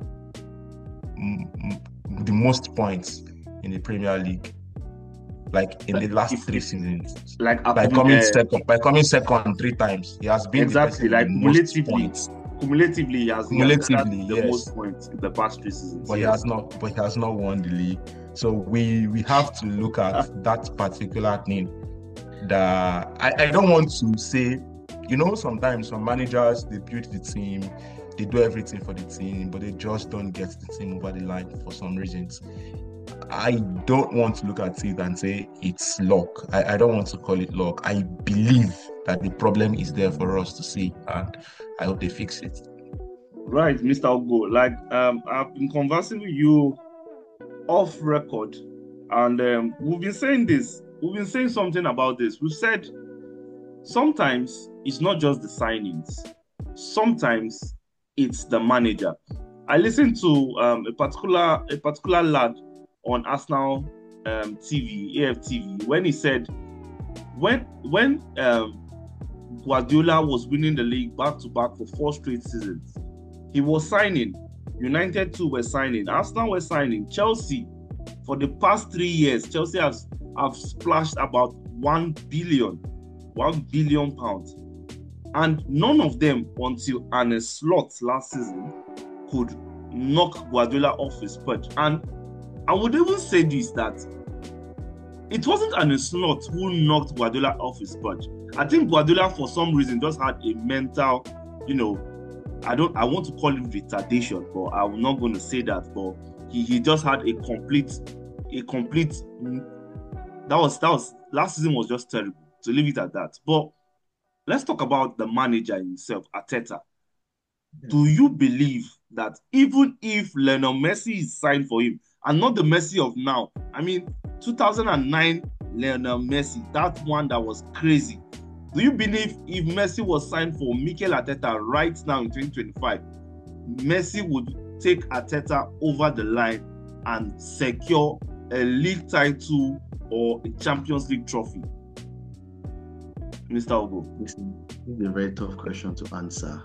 m- the most points in the Premier League, like in the last if, three seasons. Like by coming uh, second, by coming second three times, he has been exactly the like cumulatively. Points. Cumulatively, he has cumulatively the yes. most points in the past three seasons. But yes. he has not, but he has not won the league. So we we have to look at that particular thing. That I, I don't want to say, you know, sometimes some managers they build the team. They do everything for the team, but they just don't get the team over the line for some reasons. I don't want to look at it and say it's luck. I, I don't want to call it luck. I believe that the problem is there for us to see, and I hope they fix it. Right, Mister Ugo. Like um, I've been conversing with you off record, and um, we've been saying this. We've been saying something about this. We've said sometimes it's not just the signings. Sometimes it's the manager. I listened to um, a particular a particular lad on Arsenal um, T V, A F T V, when he said when when um, Guardiola was winning the league back to back for four straight seasons, he was signing. United too were signing. Arsenal were signing. Chelsea, for the past three years, Chelsea has have splashed about one billion, one billion pounds. And none of them, until Arne Slot last season, could knock Guardiola off his perch. And I would even say this, that it wasn't Arne Slot who knocked Guardiola off his perch. I think Guardiola, for some reason, just had a mental, you know, I don't, I want to call it retardation, but I'm not going to say that. But he, he just had a complete, a complete. That was that was last season was just terrible. To leave it at that. But let's talk about the manager himself, Arteta. Yeah. Do you believe that even if Lionel Messi is signed for him, and not the Messi of now, I mean, two thousand nine Lionel Messi, that one that was crazy. Do you believe if Messi was signed for Mikel Arteta right now in twenty twenty-five, Messi would take Arteta over the line and secure a league title or a Champions League trophy? Mister Ogo. This is a very tough question to answer.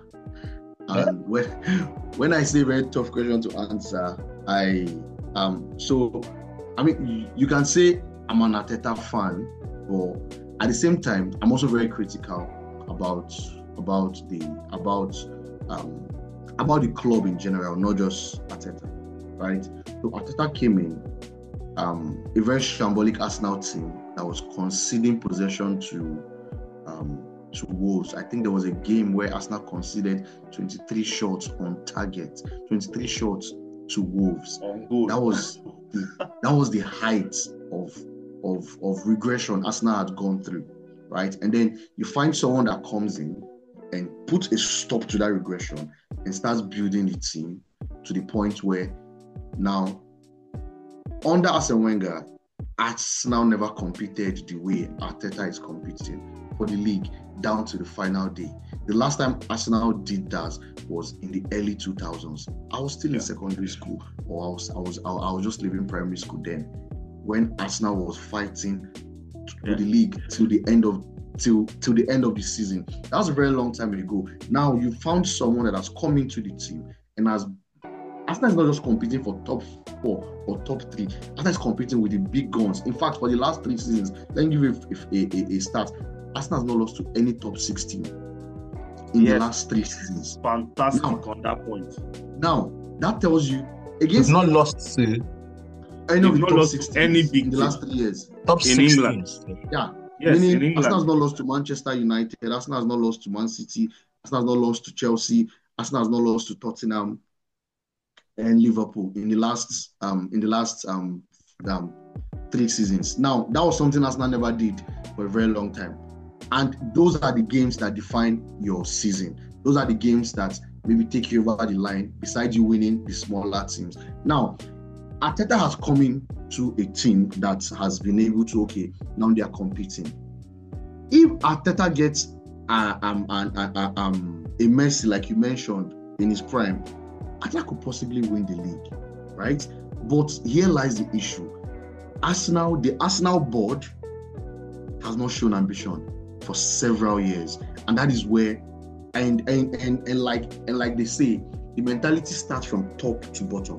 And when, when I say very tough question to answer, I um so I mean you, you can say I'm an Arteta fan, but at the same time I'm also very critical about about the about um about the club in general, not just Arteta, right? So Arteta came in um a very shambolic Arsenal team that was conceding possession to um to Wolves. I think there was a game where Arsenal conceded twenty-three shots on target, twenty-three shots to Wolves. Oh, that was the, that was the height of of of regression Arsenal had gone through, right? And then you find someone that comes in and puts a stop to that regression and starts building the team to the point where now under Arsene Wenger, Arsenal never competed the way Arteta is competing for the league down to the final day. The last time Arsenal did that was in the early two thousands. I was still yeah. in secondary school, or I was I was I was just leaving primary school then, when Arsenal was fighting yeah. with the league till the end of till till the end of the season. That was a very long time ago. Now you found someone that has come into the team and has Arsenal is not just competing for top four or top three. Arsenal is competing with the big guns. In fact, for the last three seasons, let me give you a, a, a, a start. Arsenal has not lost to any top six team in yes. the last three seasons. Fantastic now, on that point. Now, that tells you against It's not lost to any of the top lost six teams any big in the last three years. Top in six England. teams. Yeah. Yes, Meaning, in England. Arsenal has not lost to Manchester United. Arsenal has not lost to Man City. Arsenal has not lost to Chelsea. Arsenal has not lost to Tottenham and Liverpool in the last um in the last um, um three seasons. Now, that was something Arsenal never did for a very long time. And those are the games that define your season. Those are the games that maybe take you over the line, besides you winning the smaller teams. Now, Arteta has come in to a team that has been able to, okay, now they are competing. If Arteta gets uh, um, uh, uh, uh, um, a Messi, like you mentioned, in his prime, Arteta could possibly win the league, right? But here lies the issue. Arsenal, the Arsenal board has not shown ambition for several years, and that is where, and and and, and like and like they say, the mentality starts from top to bottom.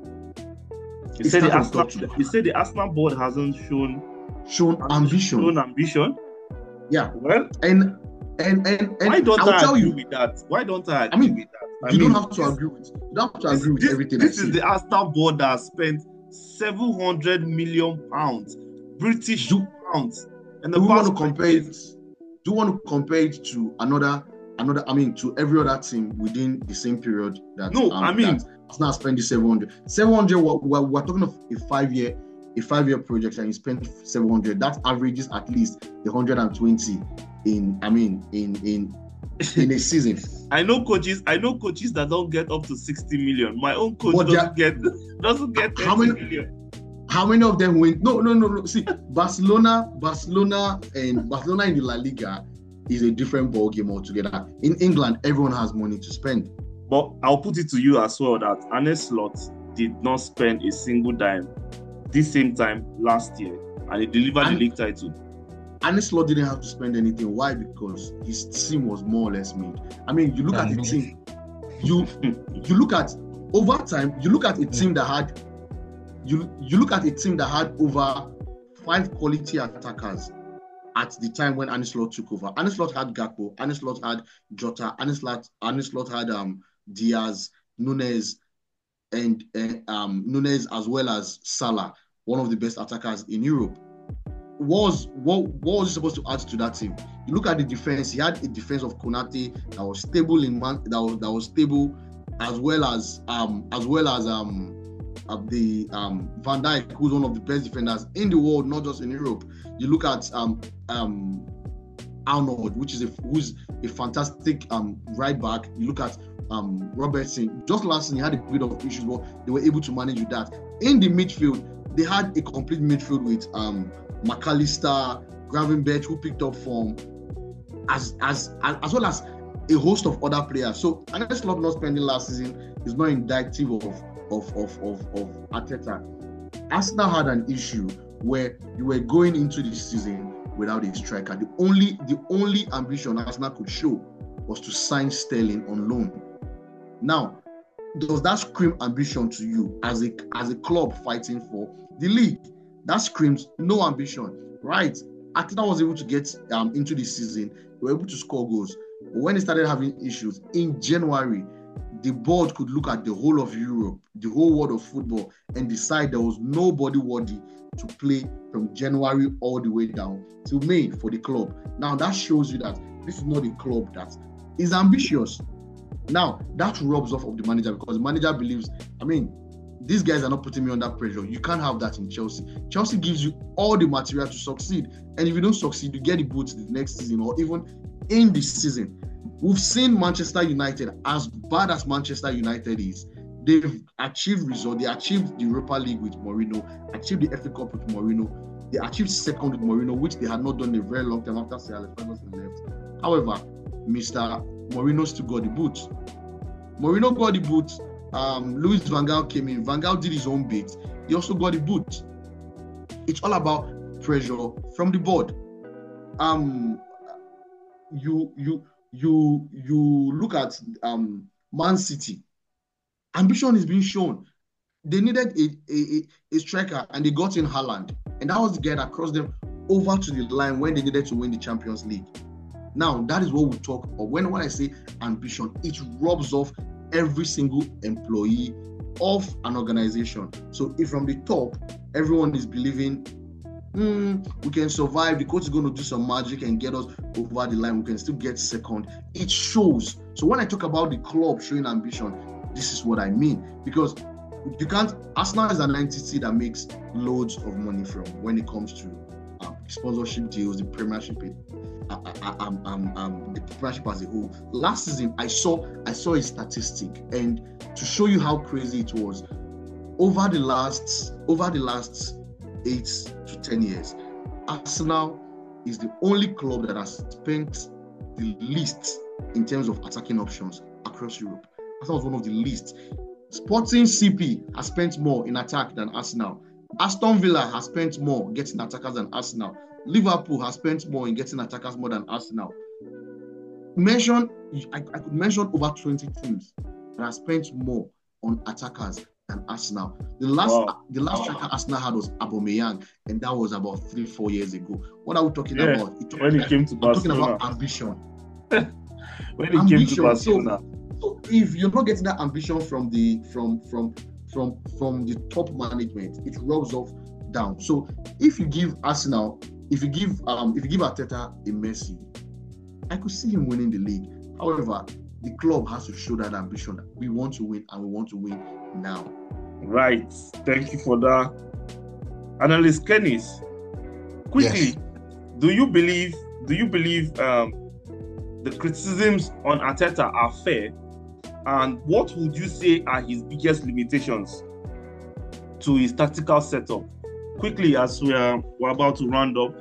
You said the Arsenal, you said the Arsenal board hasn't shown shown ambition. Shown ambition. Yeah. Well, and and and, and why don't I'll I tell agree you, with that? Why don't I agree I mean, with that? I you mean, don't have to agree with. You don't have to this, agree with this, everything. This I is say. the Arsenal board that has spent seven hundred million pounds, British do, pounds, and the do we want to past compare it? Do you want to compare it to another, another? I mean, to every other team within the same period that? No, um, I mean, Arsenal spent the seven hundred. seven hundred. We're, we're, we're talking of a five-year, a five-year project, and you spent seven hundred. That averages at least one hundred twenty in. I mean, in in in a season. I know coaches. I know coaches that don't get up to sixty million. My own coach But doesn't get doesn't get how many million. How many of them win? No, no, no, no. See, Barcelona, Barcelona, and Barcelona in the La Liga is a different ball game altogether. In England, everyone has money to spend. But I'll put it to you as well that Arne Slot did not spend a single dime this same time last year, and he delivered and, the league title. Arne Slot didn't have to spend anything. Why? Because his team was more or less made. I mean, you look at the team. You you look at over time. You look at a team that had. You you look at a team that had over five quality attackers at the time when Arne Slot took over. Arne Slot had Gakpo, Arne Slot had Jota, Arne Slot, Arne Slot had um, Diaz, Nunez, and uh, um, Nunes as well as Salah, one of the best attackers in Europe. Was what, what was he supposed to add to that team? You look at the defense. He had a defense of Konate that was stable in man, that was that was stable, as well as um as well as um uh, the um Van Dijk, who's one of the best defenders in the world, not just in Europe. You look at um um Arnold, which is a who's a fantastic um right back. You look at um Robertson. Just last season, he had a bit of issues, but they were able to manage with that. In the midfield, they had a complete midfield with um. McAllister, Gravenberch, who picked up form, as, as as as well as a host of other players. So Arne Slot not spending last season is not indicative of of of of, of Arteta. Arsenal had an issue where you were going into the season without a striker. The only the only ambition Arsenal could show was to sign Sterling on loan. Now, does that scream ambition to you as a as a club fighting for the league? That screams no ambition, right? Arteta was able to get um, into the season. They were able to score goals. But when they started having issues in January, the board could look at the whole of Europe, the whole world of football, and decide there was nobody worthy to play from January all the way down to May for the club. Now, that shows you that this is not a club that is ambitious. Now, that rubs off of the manager because the manager believes, I mean, these guys are not putting me under pressure. You can't have that in Chelsea. Chelsea gives you all the material to succeed. And if you don't succeed, you get the boots the next season or even in this season. We've seen Manchester United, as bad as Manchester United is, they've achieved results. They achieved the Europa League with Mourinho, achieved the F A Cup with Mourinho. They achieved second with Mourinho, which they had not done in a very long time after Sir Alex Ferguson left. However, Mister Mourinho still got the boots. Mourinho got the boots. Um, Louis Van Gaal came in. Van Gaal did his own bit. He also got the boot. It's all about pressure from the board. Um, you you you you look at um Man City. Ambition is being shown. They needed a, a, a striker, and they got in Haaland, and that was the guy that crossed them over to the line when they needed to win the Champions League. Now that is what we talk about. When when I say ambition, it rubs off every single employee of an organization. So if from the top, everyone is believing, mm, we can survive, the coach is going to do some magic and get us over the line, we can still get second, it shows. So when I talk about the club showing ambition, this is what I mean. Because you can't, Arsenal is an entity that makes loads of money from when it comes to um, sponsorship deals, the Premiership, um, um, um, um, the Premiership as a whole. Last season, I saw I saw a statistic, and to show you how crazy it was, over the last over the last eight to ten years, Arsenal is the only club that has spent the least in terms of attacking options across Europe. Arsenal was one of the least. Sporting C P has spent more in attack than Arsenal. Aston Villa has spent more getting attackers than Arsenal. Liverpool has spent more in getting attackers more than Arsenal. Mention, I, I could mention over twenty teams that have spent more on attackers than Arsenal. The last, wow. the last striker Arsenal had was Aubameyang, and that was about three, four years ago. What are we talking yeah, about? When it came to I'm Barcelona. talking about ambition. when it ambition. came to Barcelona. So, so if you're not getting that ambition from the from from from from the top management, it rubs off down. So if you give Arsenal, if you give um if you give Arteta a Messi, I could see him winning the league. However, the club has to show that ambition. That we want to win, and we want to win now. Right. Thank you for that. Analyst Kennis, quickly, Yes. do you believe do you believe um, the criticisms on Arteta are fair? And what would you say are his biggest limitations to his tactical setup? Quickly, as we are we're about to round up.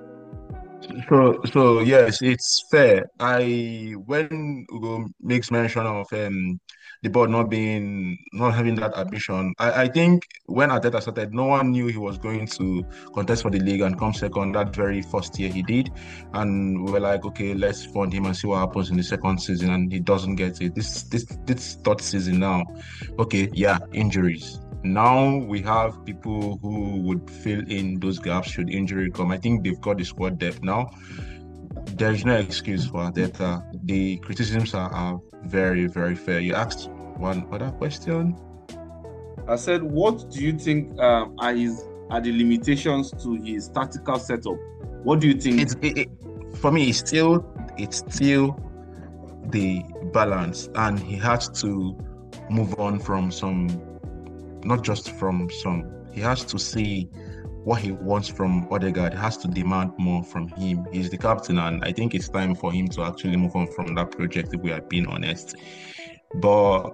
So, so yes, it's fair. I when Ugo makes mention of um, the board not being not having that ambition, I, I think when Arteta started, no one knew he was going to contest for the league and come second that very first year he did, and we were like, okay, let's fund him and see what happens in the second season, and he doesn't get it. This this this third season now, okay, yeah, injuries. Now we have people who would fill in those gaps should injury come. I think they've got the squad depth now. There is no excuse for Arteta. The criticisms are, are very, very fair. You asked one other question. I said, what do you think um, are his are the limitations to his tactical setup? What do you think? It's, it, it, for me, it's still it's still the balance, and he has to move on from some, not just from some. He has to see what he wants from Odegaard. He has to demand more from him. He's the captain, and I think it's time for him to actually move on from that project, if we are being honest. But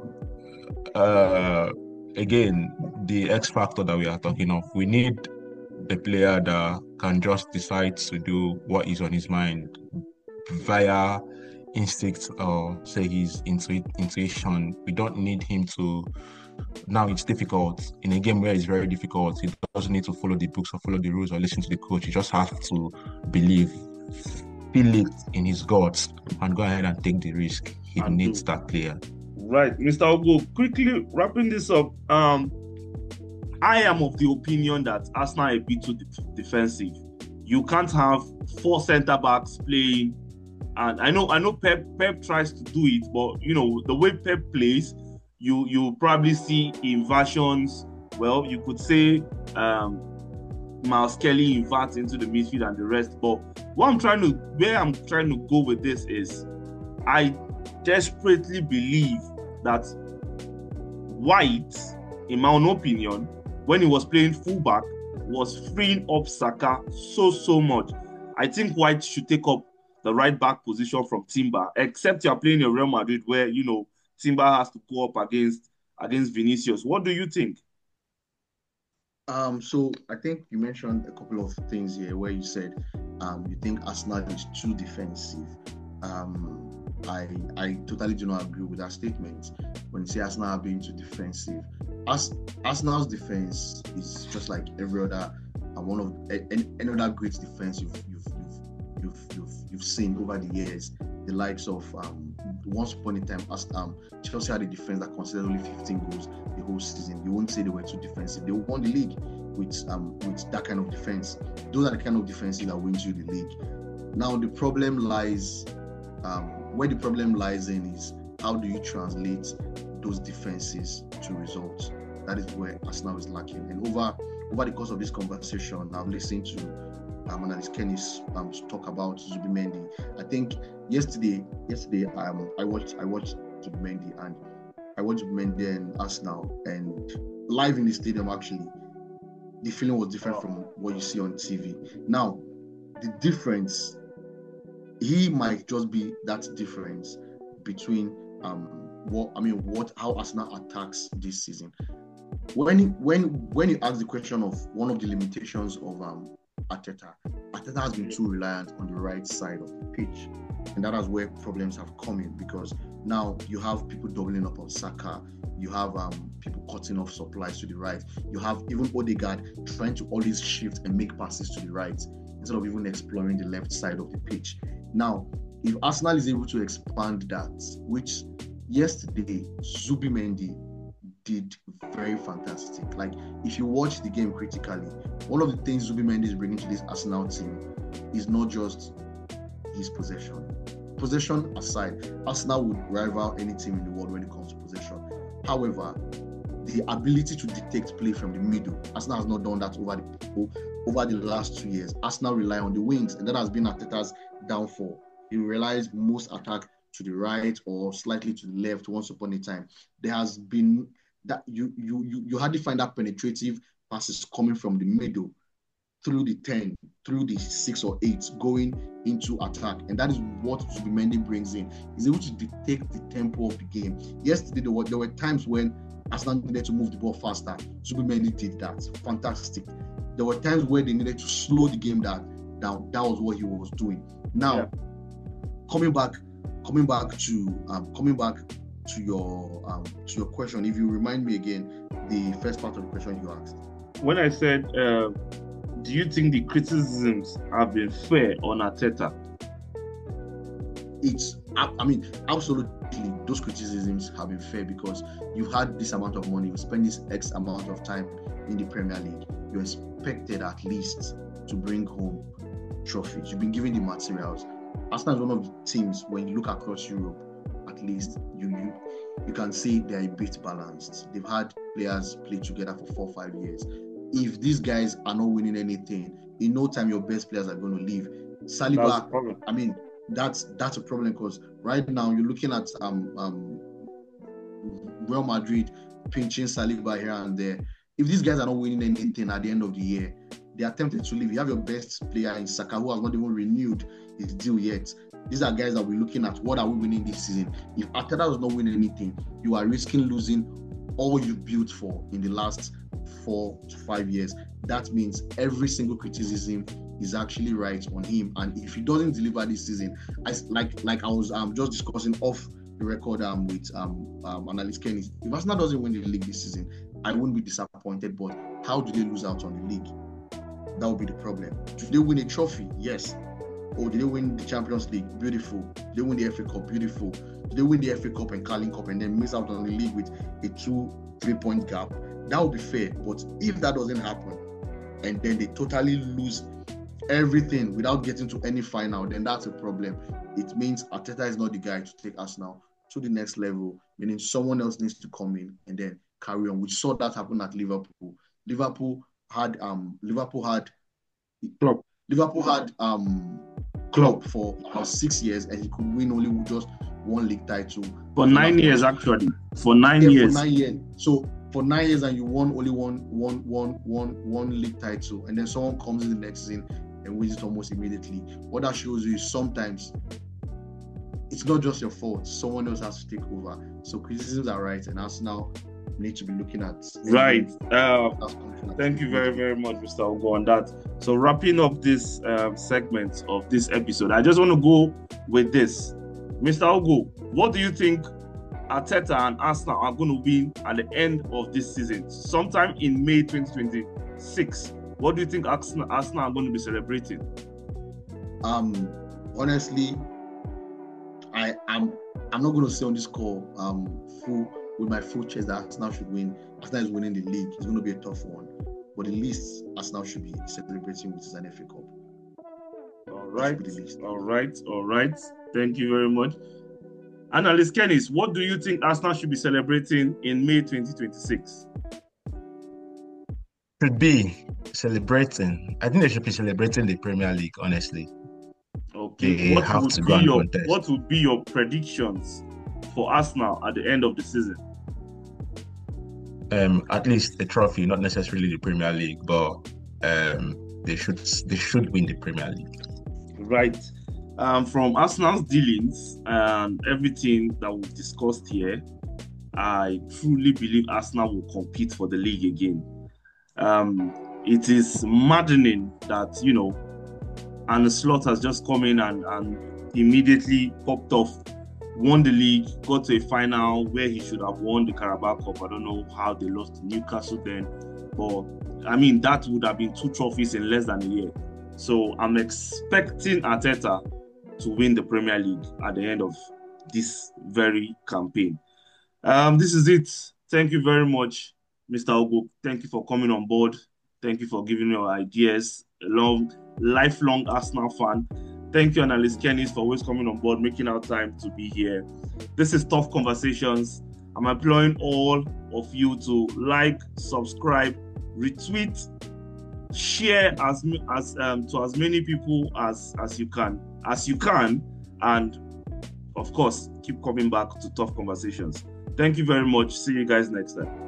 uh, again, the X factor that we are talking of, we need a player that can just decide to do what is on his mind via instinct or say his intu- intuition. We don't need him to. Now it's difficult in a game where it's very difficult. He doesn't need to follow the books or follow the rules or listen to the coach. He just has to believe, feel it in his guts, and go ahead and take the risk. He and needs do. that player. Right, Mister Ogo. Quickly wrapping this up. Um, I am of the opinion that Arsenal are a bit too de- defensive. You can't have four centre backs playing, and I know I know Pep Pep tries to do it, but you know the way Pep plays. You you probably see inversions. Well, you could say um, Miles Kelly inverts into the midfield and the rest. But what I'm trying to, where I'm trying to go with this is, I desperately believe that White, in my own opinion, when he was playing fullback, was freeing up Saka so so much. I think White should take up the right back position from Timber, except you're playing in Real Madrid, where you know. Timber has to go up against against Vinicius. What do you think? Um, so I think you mentioned a couple of things here where you said um, you think Arsenal is too defensive. Um, I I totally do not agree with that statement. When you say Arsenal are being too defensive, As, Arsenal's defense is just like every other uh, one of any, any other great defense you've you've you've you've you've, you've seen over the years. The likes of um, once upon a time, as um, Chelsea had a defense that conceded only fifteen goals the whole season. You won't say they were too defensive. They won the league with um with that kind of defense. Those are the kind of defenses that wins you the league. Now the problem lies, um, where the problem lies in is how do you translate those defenses to results? That is where Arsenal is lacking. And over over the course of this conversation, I've listened to um, analyst Kenny's um, talk about Zubimendi. I think yesterday, yesterday um, I watched I watched Zubimendi and I watched Zubimendi and Arsenal, and live in the stadium actually, the feeling was different from what you see on T V. Now, the difference, he might just be that difference between um what I mean what how Arsenal attacks this season. When when when you ask the question of one of the limitations of um. Arteta. Arteta has been too reliant on the right side of the pitch, and that is where problems have come in, because now you have people doubling up on Saka, you have um, people cutting off supplies to the right, you have even Odegaard trying to always shift and make passes to the right instead of even exploring the left side of the pitch. Now, if Arsenal is able to expand that, which yesterday Zubimendi did very fantastic. Like, if you watch the game critically, one of the things Zubimendi is bringing to this Arsenal team is not just his possession. Possession aside, Arsenal would rival any team in the world when it comes to possession. However, the ability to dictate play from the middle, Arsenal has not done that over the over the last two years. Arsenal rely on the wings, and that has been Arteta's downfall. He relies most attack to the right or slightly to the left once upon a time. There has been that you you you you hardly find that penetrative passes coming from the middle through the ten, through the six or eight, going into attack. And that is what Zubimendi brings in. He's able to detect the tempo of the game. Yesterday, there were, there were times when Arsenal needed to move the ball faster. Zubimendi did that. Fantastic. There were times where they needed to slow the game down. That, that was what he was doing. Now, yeah. coming back, coming back to um, coming back to your um, to your question, if you remind me again, the first part of the question you asked. When I said, uh, do you think the criticisms have been fair on Arteta? It's, I, I mean, absolutely, those criticisms have been fair, because you've had this amount of money, you spend this X amount of time in the Premier League, you're expected at least to bring home trophies. You've been given the materials. Arsenal is one of the teams, when you look across Europe, at least you you, you can say they're a bit balanced. They've had players play together for four or five years. If these guys are not winning anything, in no time your best players are going to leave. Saliba, I mean, that's that's a problem because right now you're looking at um um Real Madrid pinching Saliba here and there. If these guys are not winning anything at the end of the year, they are tempted to leave. You have your best player in Saka who has not even renewed his deal yet. These are guys that we're looking at. What are we winning this season? If Arteta does not win anything, you are risking losing all you've built for in the last four to five years. That means every single criticism is actually right on him. And if he doesn't deliver this season, I, like like I was um, just discussing off the record um, with um, um, analyst Kenny, if Arsenal doesn't win the league this season, I wouldn't be disappointed. But how do they lose out on the league? That would be the problem. Do they win a trophy? Yes. Or do they win the Champions League? Beautiful. Do they win the F A Cup? Beautiful. Do they win the F A Cup and Carling Cup and then miss out on the league with a two, three-point gap? That would be fair. But if that doesn't happen, and then they totally lose everything without getting to any final, then that's a problem. It means Arteta is not the guy to take Arsenal to the next level, meaning someone else needs to come in and then carry on. We saw that happen at Liverpool. Liverpool had um Liverpool had Klopp. Liverpool had um Klopp for about six years, and he could win only just one league title for nine years. Actually, for nine yeah, years. For nine years. So for nine years, and you won only one, one, one, one, one league title, and then someone comes in the next season and wins it almost immediately. What that shows you is sometimes it's not just your fault. Someone else has to take over. So criticisms are right, and Arsenal need to be looking at right. Uh, thank you very, very much, Mister Ogo, on that. So wrapping up this um, segment of this episode, I just want to go with this, Mister Ogo. What do you think Arteta and Arsenal are going to win at the end of this season, sometime in May twenty twenty-six? What do you think Arsenal, Arsenal are going to be celebrating? Um, honestly, I am. I'm not going to say on this call um full. with my full chest that Arsenal should win. Arsenal is winning the league. It's going to be a tough one. But the least Arsenal should be celebrating with is an F A Cup. All right. All right. All right. Thank you very much. Analyst Kennis, what do you think Arsenal should be celebrating in May twenty twenty-six? Should be celebrating. I think they should be celebrating the Premier League, honestly. Okay. They what have would to be go and your contest. What would be your predictions for Arsenal at the end of the season? Um, at least a trophy, not necessarily the Premier League, but um, they should they should win the Premier League. Right. Um, from Arsenal's dealings and everything that we've discussed here, I truly believe Arsenal will compete for the league again. Um, it is maddening that, you know, Arne Slot has just come in and, and immediately popped off, won the league, got to a final where he should have won the Carabao Cup. I don't know how they lost to Newcastle then, but I mean, that would have been two trophies in less than a year. So I'm expecting Arteta to win the Premier League at the end of this very campaign. Um, this is it. Thank you very much, Mister Ogo. Thank you for coming on board. Thank you for giving your ideas. A long, lifelong Arsenal fan. Thank you, Analyst Kennis, for always coming on board, making our time to be here. This is Tough Conversations. I'm imploring all of you to like, subscribe, retweet, share as as um, to as many people as as you can, as you can, and of course, keep coming back to Tough Conversations. Thank you very much. See you guys next time.